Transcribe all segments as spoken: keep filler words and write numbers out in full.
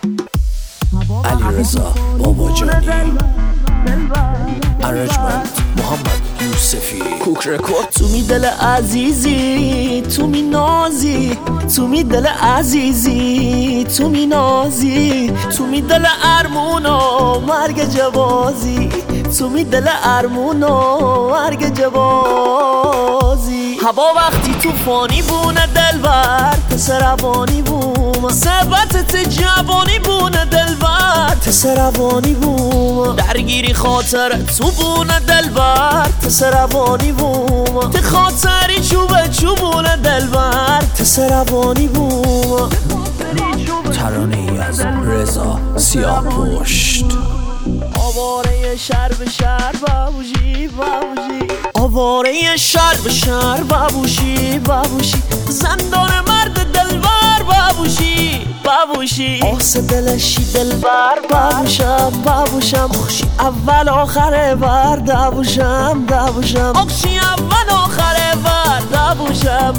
علیرضا باباجانی، ارجمند محمد یوسفی، کوک رکورد. تو می دل عزیزی، تو می نازی، تو می دل عزیزی، تو می نازی، تو می دل ارمون و مرگ جوازی، تو می دل ارمون و مرگ جوازی. هوا وقتی توفانی بونه دلبر تس روانی بوم، ثبتت جوانی بونه دلبر تس روانی بوم، درگیری خاطر تو بونه دلبر تس روانی بوم، ت خاطری چوبه چوبونه دلبر تس روانی بوم. ترانه ای از رضا سیاه‌پشت. آواره شهر به شهر بابوشی بابوشی، آواره شهر به شهر بابوشی بابوشی، زندان مرد دلبر بابوشی بابوشی. آس دلشی دلبر بابوشم بابوشم، خوشی اول آخره بر دابوشم دابوشم، خوشی اول آخره بر دابوشم.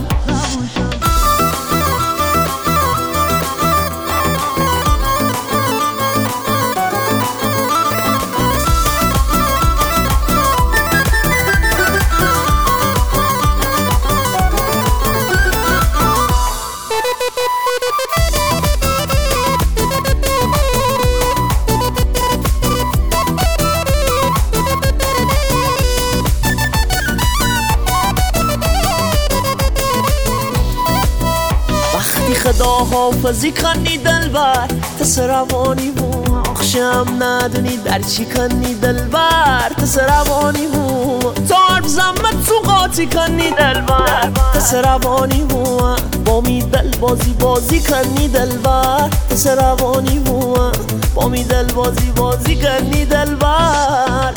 خدا حافظی کنی دلبر تس روانی بوم، آخشم ندونی در چی کنی دلبر تس روانی بوم، تا حرف زمت تو قاطی کنی دلبر تس روانی بوم، با می دل بازی بازی کنی دلبر تس روانی بوم، با می دل بازی بازی کنی دلبر.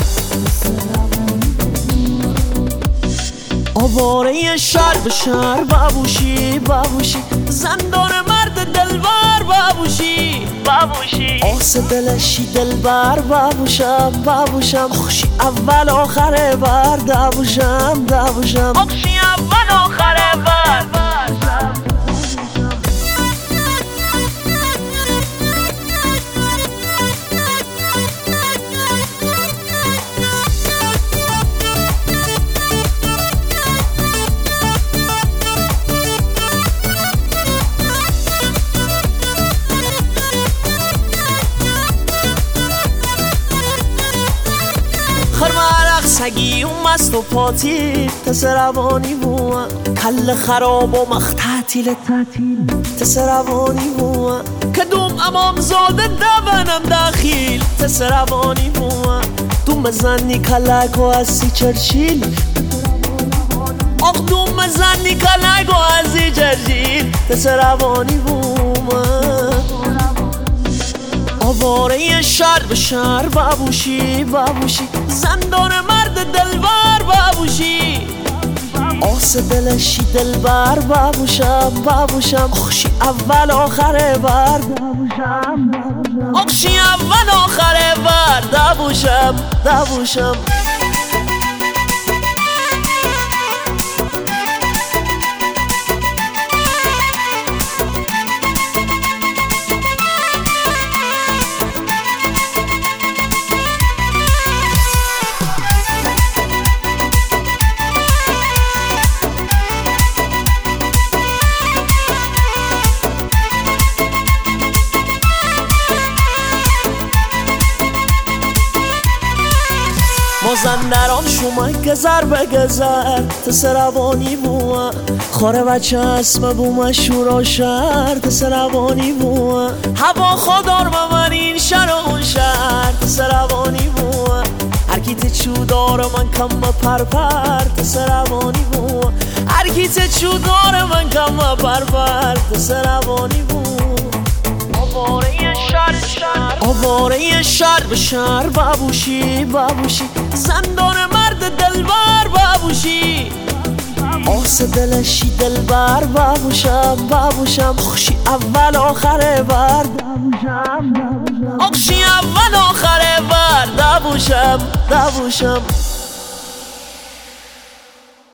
آواره شهر به شهر بابوشی بابوشی، زندان مرد دلبر بابوشی بابوشی. آس دلشی دلبر بابوشم بابوشم، خوشی اول آخره بر دابوشم دابوشم، خوشی اول آخره بر دابوشم. خرمارق سگی و مست و پاتی تس روانی بوم، کل خراب و مخ تعطیل تعطیل تس روانی بوم، کدوم امام زاده دبنم داخل تس روانی بوم، دوم بزنی کلک و هستی چرچیل، آخ دوم بزنی کلک و هستی چرچیل تس روانی بوم. آواره شهر به شهر بابوشی بابوشی، زندان مرد دلبر بابوشی. آس دلشی دلبر بابوشم بابوشم، خوشی اول آخره بر دابوشم خوشی اول آخره بر دابوشم دابوشم. مازندران شما گذر به گذر تس روانی بوم، خوره بچه اسم بوم شورا شهر تس روانی بوم، هوا خودار به من این شهر و اون شهر تس روانی بوم، هرکیت چودار من کم پر پر تس روانی بوم، هرکیت چودار من کم پر پر تس روانی بوم. آواره شهر شهر آواره شهر به شهر بابوشی بابوشی، زندان مرد دلبر بابوشی. آس دلشی دلبر بابوشم بابوشم، خوشی اول آخره بر دابوشم خوشی اول آخره بر دابوشم دابوشم.